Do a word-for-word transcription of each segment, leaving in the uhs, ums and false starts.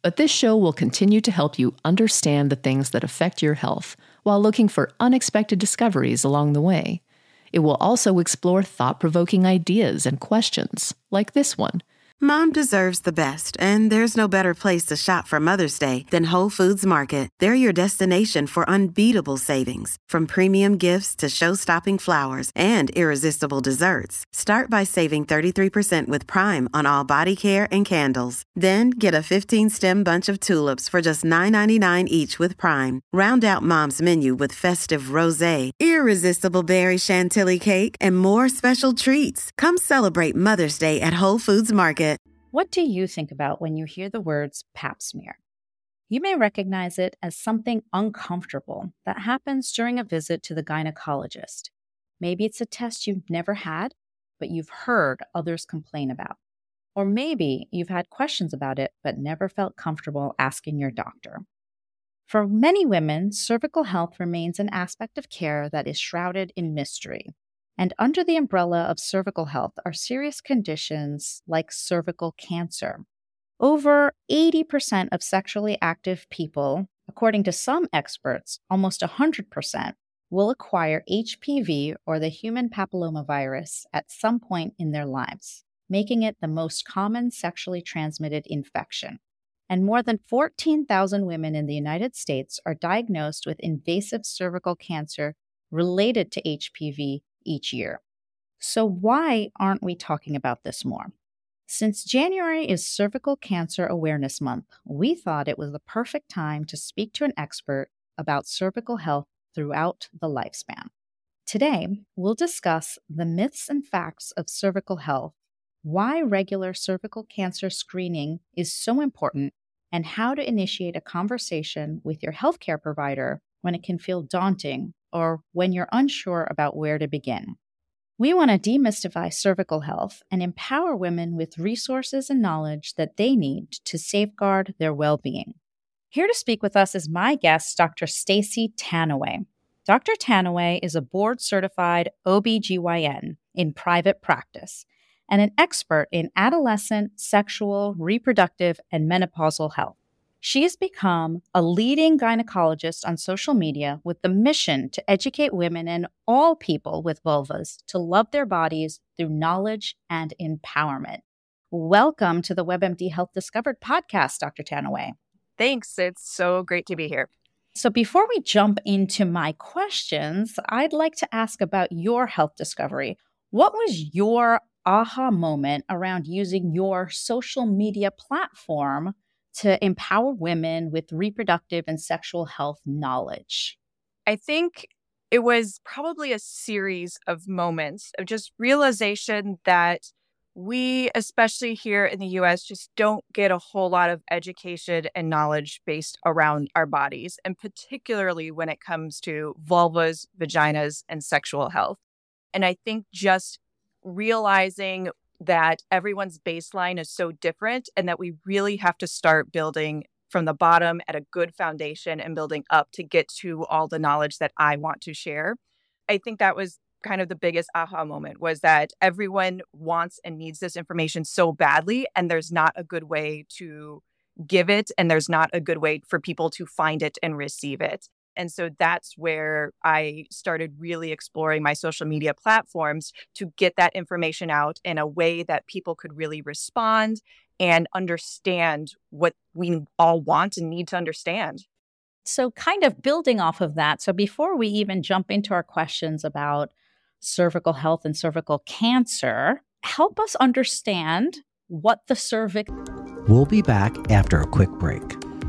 But this show will continue to help you understand the things that affect your health while looking for unexpected discoveries along the way. It will also explore thought-provoking ideas and questions, like this one. Mom deserves the best, and there's no better place to shop for Mother's Day than Whole Foods Market. They're your destination for unbeatable savings, from premium gifts to show-stopping flowers and irresistible desserts. Start by saving thirty-three percent with Prime on all body care and candles. Then get a fifteen-stem bunch of tulips for just nine ninety-nine each with Prime. Round out Mom's menu with festive rosé, irresistible berry chantilly cake, and more special treats. Come celebrate Mother's Day at Whole Foods Market. What do you think about when you hear the words pap smear? You may recognize it as something uncomfortable that happens during a visit to the gynecologist. Maybe it's a test you've never had, but you've heard others complain about. Or maybe you've had questions about it, but never felt comfortable asking your doctor. For many women, cervical health remains an aspect of care that is shrouded in mystery. And under the umbrella of cervical health are serious conditions like cervical cancer. Over eighty percent of sexually active people, according to some experts, almost one hundred percent, will acquire H P V or the human papillomavirus at some point in their lives, making it the most common sexually transmitted infection. And more than fourteen thousand women in the United States are diagnosed with invasive cervical cancer related to H P V each year. So why aren't we talking about this more? Since January is Cervical Cancer Awareness Month, we thought it was the perfect time to speak to an expert about cervical health throughout the lifespan. Today, we'll discuss the myths and facts of cervical health, why regular cervical cancer screening is so important, and how to initiate a conversation with your healthcare provider when it can feel daunting or when you're unsure about where to begin. We want to demystify cervical health and empower women with resources and knowledge that they need to safeguard their well-being. Here to speak with us is my guest, Doctor Stacey Tanaway. Doctor Tanaway is a board-certified O B G Y N in private practice and an expert in adolescent, sexual, reproductive, and menopausal health. She has become a leading gynecologist on social media with the mission to educate women and all people with vulvas to love their bodies through knowledge and empowerment. Welcome to the WebMD Health Discovered podcast, Doctor Tanaway. Thanks. It's so great to be here. So before we jump into my questions, I'd like to ask about your health discovery. What was your aha moment around using your social media platform to empower women with reproductive and sexual health knowledge? I think it was probably a series of moments of just realization that we, especially here in the U S, just don't get a whole lot of education and knowledge based around our bodies, and particularly when it comes to vulvas, vaginas, and sexual health. And I think just realizing that everyone's baseline is so different and that we really have to start building from the bottom at a good foundation and building up to get to all the knowledge that I want to share. I think that was kind of the biggest aha moment, was that everyone wants and needs this information so badly, and there's not a good way to give it, and there's not a good way for people to find it and receive it. And so that's where I started really exploring my social media platforms to get that information out in a way that people could really respond and understand what we all want and need to understand. So kind of building off of that, so before we even jump into our questions about cervical health and cervical cancer, help us understand what the cervix... We'll be back after a quick break.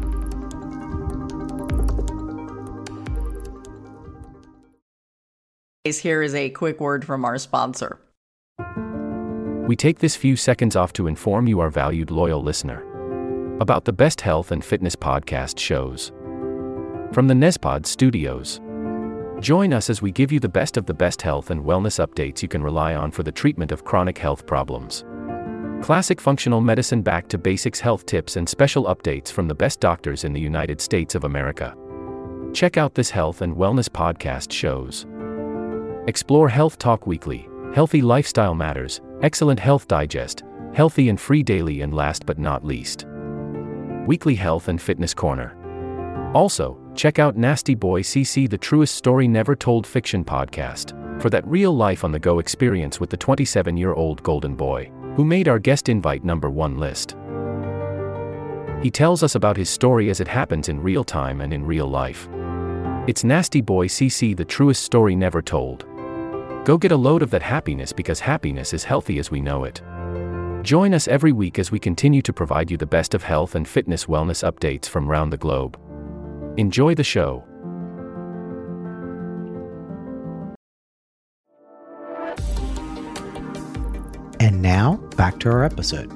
Here is a quick word from our sponsor. We take this few seconds off to inform you, our valued loyal listener, about the best health and fitness podcast shows from the Nezpod studios. Join us as we give you the best of the best health and wellness updates you can rely on for the treatment of chronic health problems. Classic functional medicine back to basics health tips and special updates from the best doctors in the United States of America. Check out this health and wellness podcast shows. Explore Health Talk Weekly, Healthy Lifestyle Matters, Excellent Health Digest, Healthy and Free Daily, and last but not least, Weekly Health and Fitness Corner. Also, check out Nasty Boy C C, the truest story never told fiction podcast, for that real life on the go experience with the twenty-seven-year-old golden boy, who made our guest invite number one list. He tells us about his story as it happens in real time and in real life. It's Nasty Boy C C, the truest story never told. Go get a load of that happiness, because happiness is healthy as we know it. Join us every week as we continue to provide you the best of health and fitness wellness updates from around the globe. Enjoy the show. And now, back to our episode.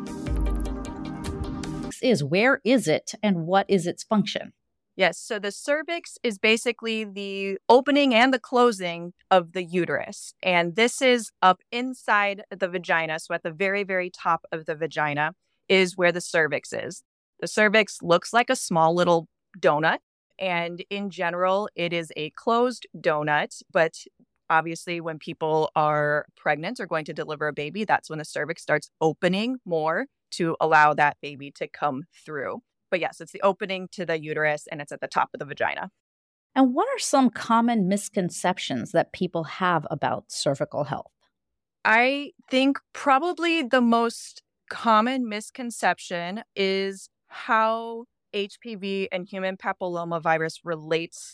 Is where is it and what is its function? Yes, so the cervix is basically the opening and the closing of the uterus. And this is up inside the vagina. So at the very, very top of the vagina is where the cervix is. The cervix looks like a small little donut. And in general, it is a closed donut. But obviously, when people are pregnant or going to deliver a baby, that's when the cervix starts opening more to allow that baby to come through. But yes, it's the opening to the uterus, and it's at the top of the vagina. And what are some common misconceptions that people have about cervical health? I think probably the most common misconception is how H P V and human papillomavirus relates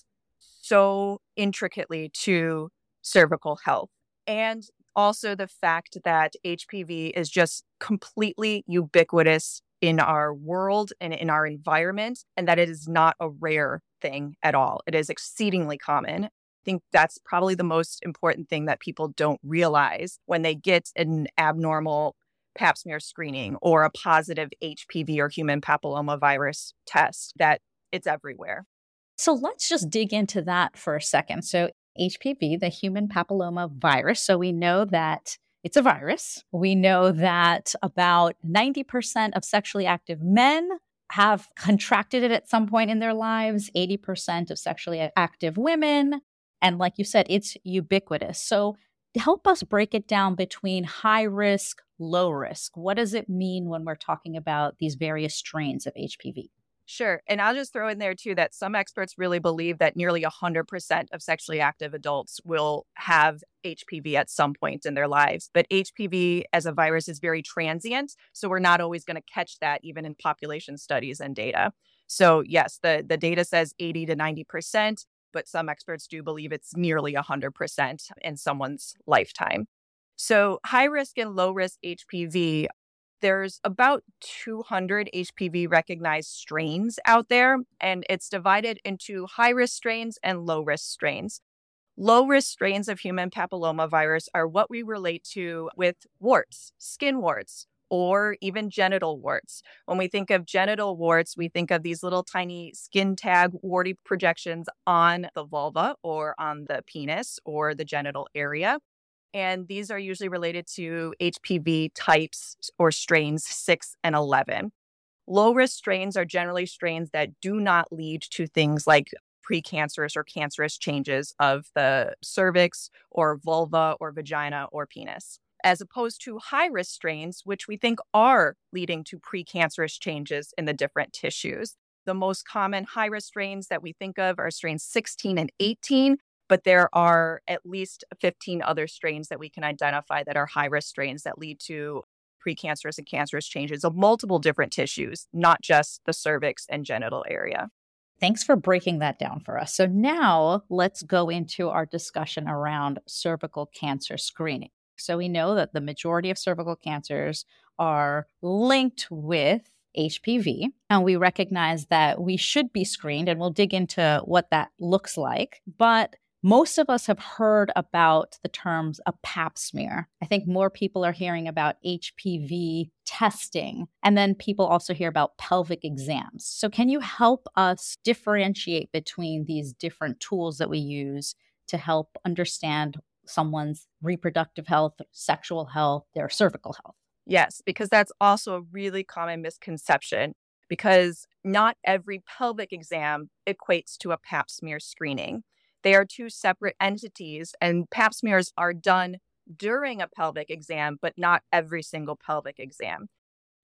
so intricately to cervical health. And also the fact that H P V is just completely ubiquitous in our world and in our environment, and that it is not a rare thing at all. It is exceedingly common. I think that's probably the most important thing that people don't realize when they get an abnormal pap smear screening or a positive H P V or human papillomavirus test, that it's everywhere. So let's just dig into that for a second. So H P V, the human papilloma virus. So we know that it's a virus. We know that about ninety percent of sexually active men have contracted it at some point in their lives, eighty percent of sexually active women. And like you said, it's ubiquitous. So help us break it down between high risk, low risk. What does it mean when we're talking about these various strains of H P V? Sure. And I'll just throw in there, too, that some experts really believe that nearly one hundred percent of sexually active adults will have H P V at some point in their lives. But H P V as a virus is very transient, so we're not always going to catch that even in population studies and data. So yes, the, the data says eighty to ninety percent, but some experts do believe it's nearly one hundred percent in someone's lifetime. So high risk and low risk H P V, there's about two hundred H P V recognized strains out there, and it's divided into high-risk strains and low-risk strains. Low-risk strains of human papillomavirus are what we relate to with warts, skin warts, or even genital warts. When we think of genital warts, we think of these little tiny skin tag warty projections on the vulva or on the penis or the genital area. And these are usually related to H P V types or strains six and eleven. Low-risk strains are generally strains that do not lead to things like precancerous or cancerous changes of the cervix or vulva or vagina or penis, as opposed to high-risk strains, which we think are leading to precancerous changes in the different tissues. The most common high-risk strains that we think of are strains sixteen and eighteen, but there are at least fifteen other strains that we can identify that are high-risk strains that lead to precancerous and cancerous changes of multiple different tissues, not just the cervix and genital area. Thanks for breaking that down for us. So now let's go into our discussion around cervical cancer screening. So we know that the majority of cervical cancers are linked with H P V, and we recognize that we should be screened, and we'll dig into what that looks like. But most of us have heard about the terms a pap smear. I think more people are hearing about H P V testing, and then people also hear about pelvic exams. So can you help us differentiate between these different tools that we use to help understand someone's reproductive health, sexual health, their cervical health? Yes, because that's also a really common misconception, because not every pelvic exam equates to a pap smear screening. They are two separate entities, and pap smears are done during a pelvic exam, but not every single pelvic exam.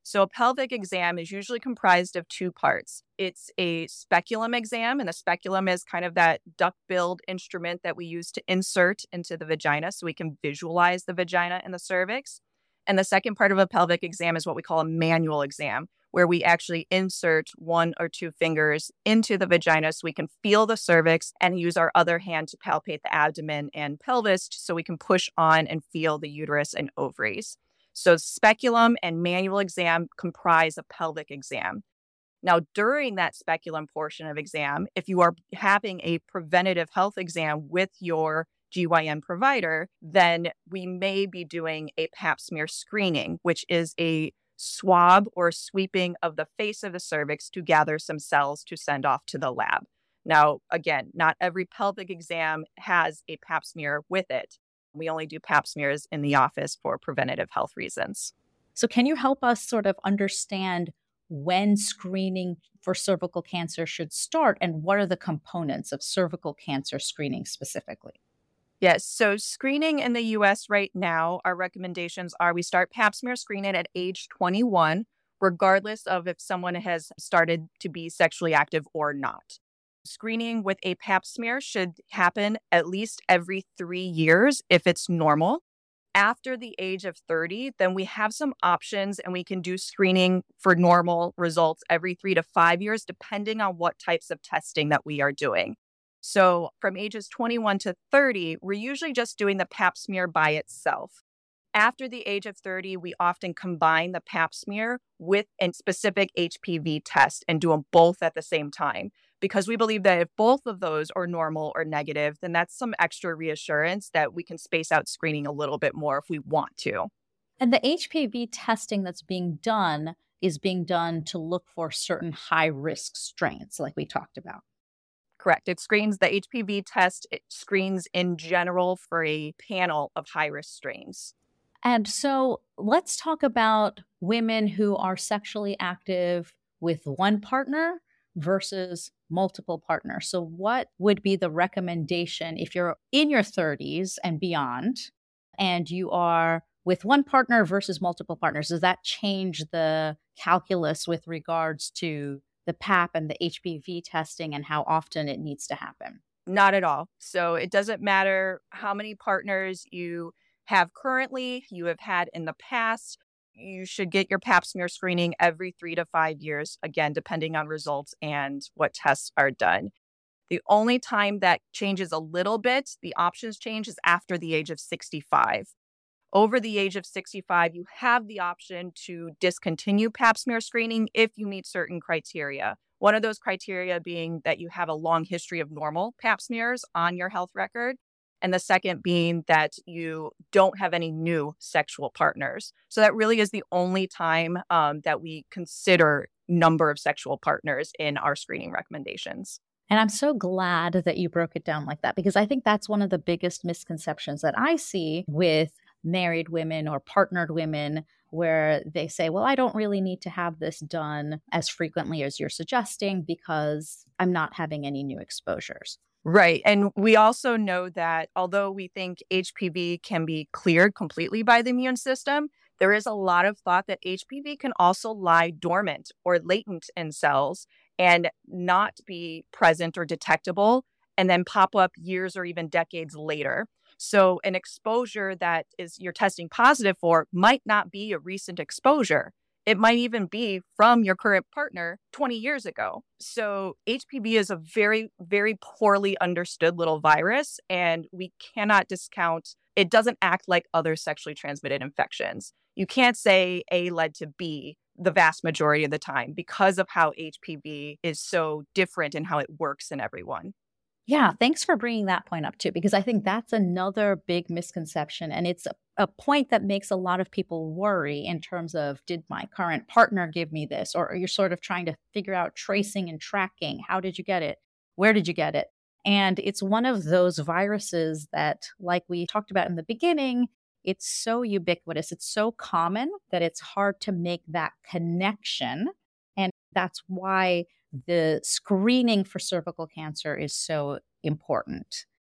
So a pelvic exam is usually comprised of two parts. It's a speculum exam, and the speculum is kind of that duck-billed instrument that we use to insert into the vagina so we can visualize the vagina and the cervix. And the second part of a pelvic exam is what we call a manual exam, where we actually insert one or two fingers into the vagina so we can feel the cervix and use our other hand to palpate the abdomen and pelvis so we can push on and feel the uterus and ovaries. So speculum and manual exam comprise a pelvic exam. Now, during that speculum portion of exam, if you are having a preventative health exam with your G Y N provider, then we may be doing a pap smear screening, which is a swab or sweeping of the face of the cervix to gather some cells to send off to the lab. Now, again, not every pelvic exam has a pap smear with it. We only do pap smears in the office for preventative health reasons. So can you help us sort of understand when screening for cervical cancer should start and what are the components of cervical cancer screening specifically? Yes, so screening in the U S right now, our recommendations are we start pap smear screening at age twenty-one, regardless of if someone has started to be sexually active or not. Screening with a pap smear should happen at least every three years if it's normal. After the age of thirty, then we have some options and we can do screening for normal results every three to five years, depending on what types of testing that we are doing. So from ages twenty-one to thirty, we're usually just doing the pap smear by itself. After the age of thirty, we often combine the pap smear with a specific H P V test and do them both at the same time, because we believe that if both of those are normal or negative, then that's some extra reassurance that we can space out screening a little bit more if we want to. And the H P V testing that's being done is being done to look for certain high-risk strains, like we talked about. Correct. It screens, the H P V test, it screens in general for a panel of high-risk strains. And so let's talk about women who are sexually active with one partner versus multiple partners. So what would be the recommendation if you're in your thirties and beyond, and you are with one partner versus multiple partners? Does that change the calculus with regards to the pap and the H P V testing and how often it needs to happen? Not at all. So it doesn't matter how many partners you have currently, you have had in the past. You should get your pap smear screening every three to five years, again, depending on results and what tests are done. The only time that changes a little bit, the options change, is after the age of sixty-five. Over the age of sixty-five, you have the option to discontinue pap smear screening if you meet certain criteria. One of those criteria being that you have a long history of normal pap smears on your health record. And the second being that you don't have any new sexual partners. So that really is the only time um, that we consider number of sexual partners in our screening recommendations. And I'm so glad that you broke it down like that, because I think that's one of the biggest misconceptions that I see with married women or partnered women, where they say, well, I don't really need to have this done as frequently as you're suggesting because I'm not having any new exposures. Right. And we also know that although we think H P V can be cleared completely by the immune system, there is a lot of thought that H P V can also lie dormant or latent in cells and not be present or detectable and then pop up years or even decades later. So an exposure that is you're testing positive for might not be a recent exposure. It might even be from your current partner twenty years ago. So H P V is a very, very poorly understood little virus, and we cannot discount. It doesn't act like other sexually transmitted infections. You can't say A led to B the vast majority of the time because of how H P V is so different in how it works in everyone. Yeah, thanks for bringing that point up too, because I think that's another big misconception. And it's a, a point that makes a lot of people worry in terms of, did my current partner give me this? Or you're sort of trying to figure out tracing and tracking. How did you get it? Where did you get it? And it's one of those viruses that, like we talked about in the beginning, it's so ubiquitous. It's so common that it's hard to make that connection. And that's why the screening for cervical cancer is so important.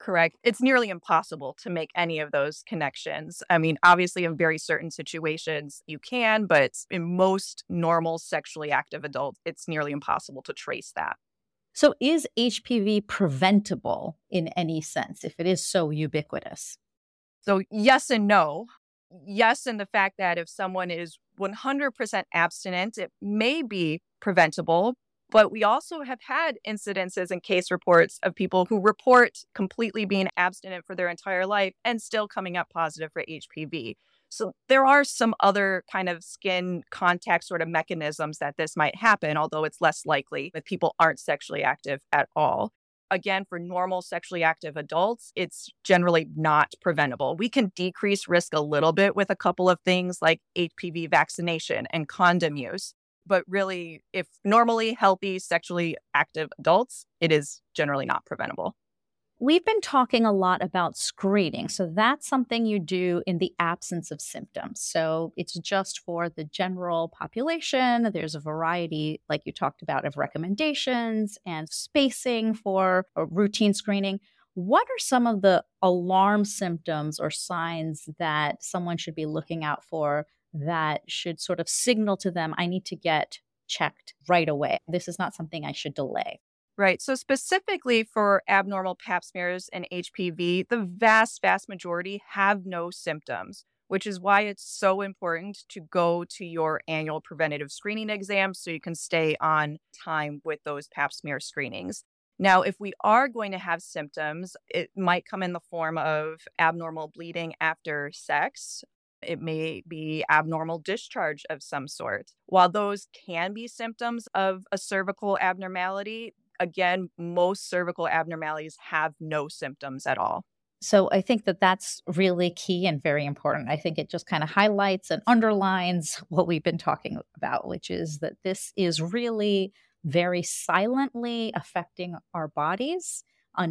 Correct. It's nearly impossible to make any of those connections. I mean, obviously, in very certain situations, you can, but in most normal sexually active adults, it's nearly impossible to trace that. So is H P V preventable in any sense if it is so ubiquitous? So yes and no. Yes, in the fact that if someone is one hundred percent abstinent, it may be preventable. But we also have had incidences and case reports of people who report completely being abstinent for their entire life and still coming up positive for H P V. So there are some other kind of skin contact sort of mechanisms that this might happen, although it's less likely if people aren't sexually active at all. Again, for normal sexually active adults, it's generally not preventable. We can decrease risk a little bit with a couple of things like H P V vaccination and condom use. But really, if normally healthy, sexually active adults, it is generally not preventable. We've been talking a lot about screening. So that's something you do in the absence of symptoms. So it's just for the general population. There's a variety, like you talked about, of recommendations and spacing for a routine screening. What are some of the alarm symptoms or signs that someone should be looking out for that should sort of signal to them, I need to get checked right away? This is not something I should delay. Right. So specifically for abnormal pap smears and H P V, the vast, vast majority have no symptoms, which is why it's so important to go to your annual preventative screening exam so you can stay on time with those pap smear screenings. Now, if we are going to have symptoms, it might come in the form of abnormal bleeding after sex. It may be abnormal discharge of some sort. While those can be symptoms of a cervical abnormality, again, most cervical abnormalities have no symptoms at all. So I think that that's really key and very important. I think it just kind of highlights and underlines what we've been talking about, which is that this is really very silently affecting our bodies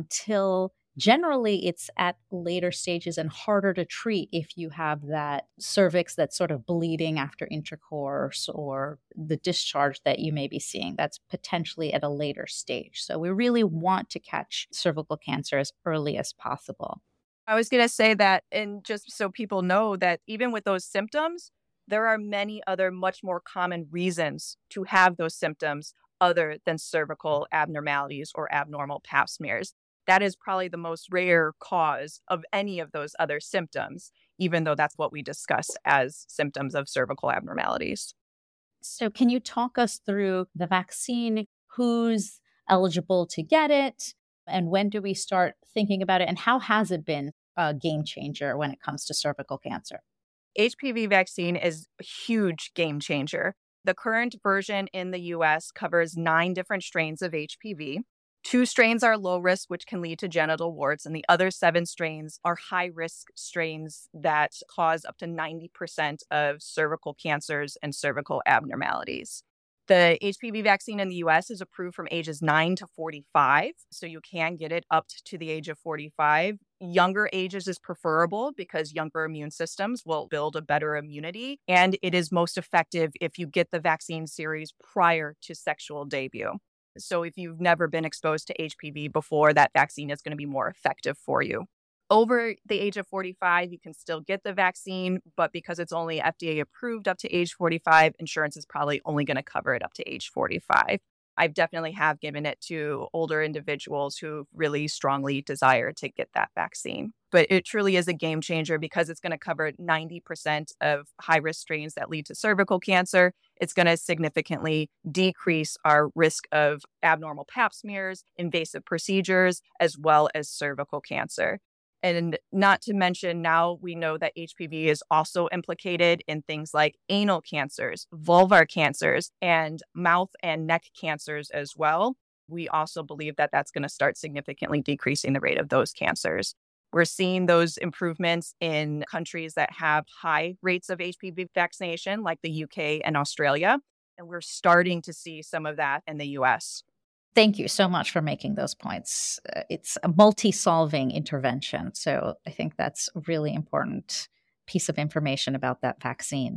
until generally it's at later stages and harder to treat if you have that cervix that's sort of bleeding after intercourse or the discharge that you may be seeing. That's potentially at a later stage. So we really want to catch cervical cancer as early as possible. I was going to say that, and just so people know that even with those symptoms, there are many other much more common reasons to have those symptoms other than cervical abnormalities or abnormal pap smears. That is probably the most rare cause of any of those other symptoms, even though that's what we discuss as symptoms of cervical abnormalities. So can you talk us through the vaccine, who's eligible to get it, and when do we start thinking about it, and how has it been a game changer when it comes to cervical cancer? H P V vaccine is a huge game changer. The current version in the U S covers nine different strains of H P V. Two strains are low risk, which can lead to genital warts, and the other seven strains are high risk strains that cause up to ninety percent of cervical cancers and cervical abnormalities. The H P V vaccine in the U S is approved from ages nine to forty-five, so you can get it up to the age of forty-five. Younger ages is preferable because younger immune systems will build a better immunity, and it is most effective if you get the vaccine series prior to sexual debut. So if you've never been exposed to H P V before, that vaccine is going to be more effective for you. Over the age of forty-five, you can still get the vaccine, but because it's only F D A approved up to age forty-five, insurance is probably only going to cover it up to age forty-five. I definitely have given it to older individuals who really strongly desire to get that vaccine. But it truly is a game changer because it's going to cover ninety percent of high-risk strains that lead to cervical cancer. It's going to significantly decrease our risk of abnormal pap smears, invasive procedures, as well as cervical cancer. And not to mention, now we know that H P V is also implicated in things like anal cancers, vulvar cancers, and mouth and neck cancers as well. We also believe that that's going to start significantly decreasing the rate of those cancers. We're seeing those improvements in countries that have high rates of H P V vaccination, like the U K and Australia. And we're starting to see some of that in the U S. Thank you so much for making those points. Uh, it's a multi-solving intervention. So I think that's a really important piece of information about that vaccine.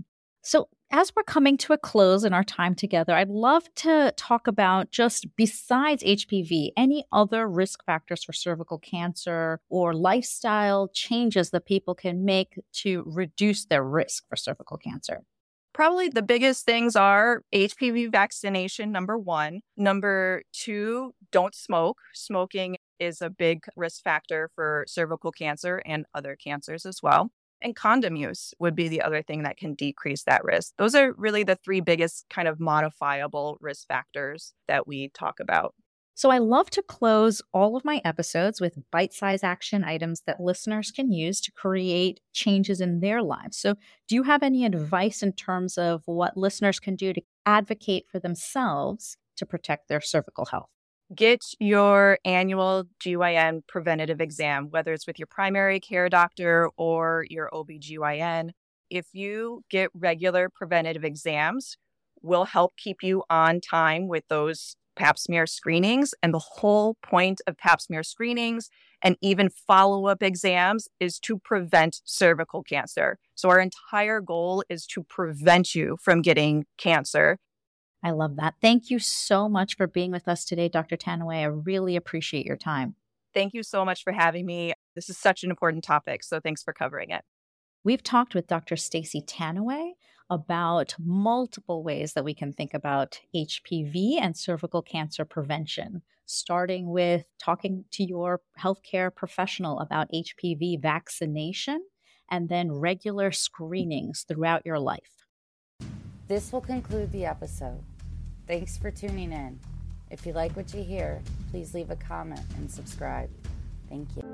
So, as we're coming to a close in our time together, I'd love to talk about just besides H P V, any other risk factors for cervical cancer or lifestyle changes that people can make to reduce their risk for cervical cancer. Probably the biggest things are H P V vaccination, number one. Number two, don't smoke. Smoking is a big risk factor for cervical cancer and other cancers as well. And condom use would be the other thing that can decrease that risk. Those are really the three biggest kind of modifiable risk factors that we talk about. So I love to close all of my episodes with bite-sized action items that listeners can use to create changes in their lives. So do you have any advice in terms of what listeners can do to advocate for themselves to protect their cervical health? Get your annual G Y N preventative exam, whether it's with your primary care doctor or your O B G Y N. If you get regular preventative exams, will help keep you on time with those pap smear screenings. And the whole point of pap smear screenings and even follow-up exams is to prevent cervical cancer. So our entire goal is to prevent you from getting cancer. I love that. Thank you so much for being with us today, Doctor Tanaway. I really appreciate your time. Thank you so much for having me. This is such an important topic, so thanks for covering it. We've talked with Doctor Stacey Tanaway about multiple ways that we can think about H P V and cervical cancer prevention, starting with talking to your healthcare professional about H P V vaccination and then regular screenings throughout your life. This will conclude the episode. Thanks for tuning in. If you like what you hear, please leave a comment and subscribe. Thank you.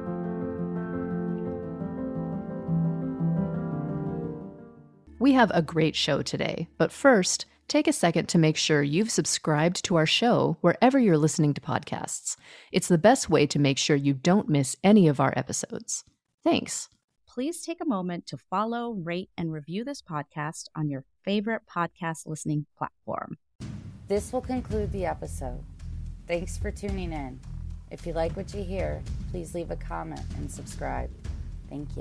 We have a great show today, but first, take a second to make sure you've subscribed to our show wherever you're listening to podcasts. It's the best way to make sure you don't miss any of our episodes. Thanks. Please take a moment to follow, rate, and review this podcast on your favorite podcast listening platform. This will conclude the episode. Thanks for tuning in. If you like what you hear, please leave a comment and subscribe. Thank you.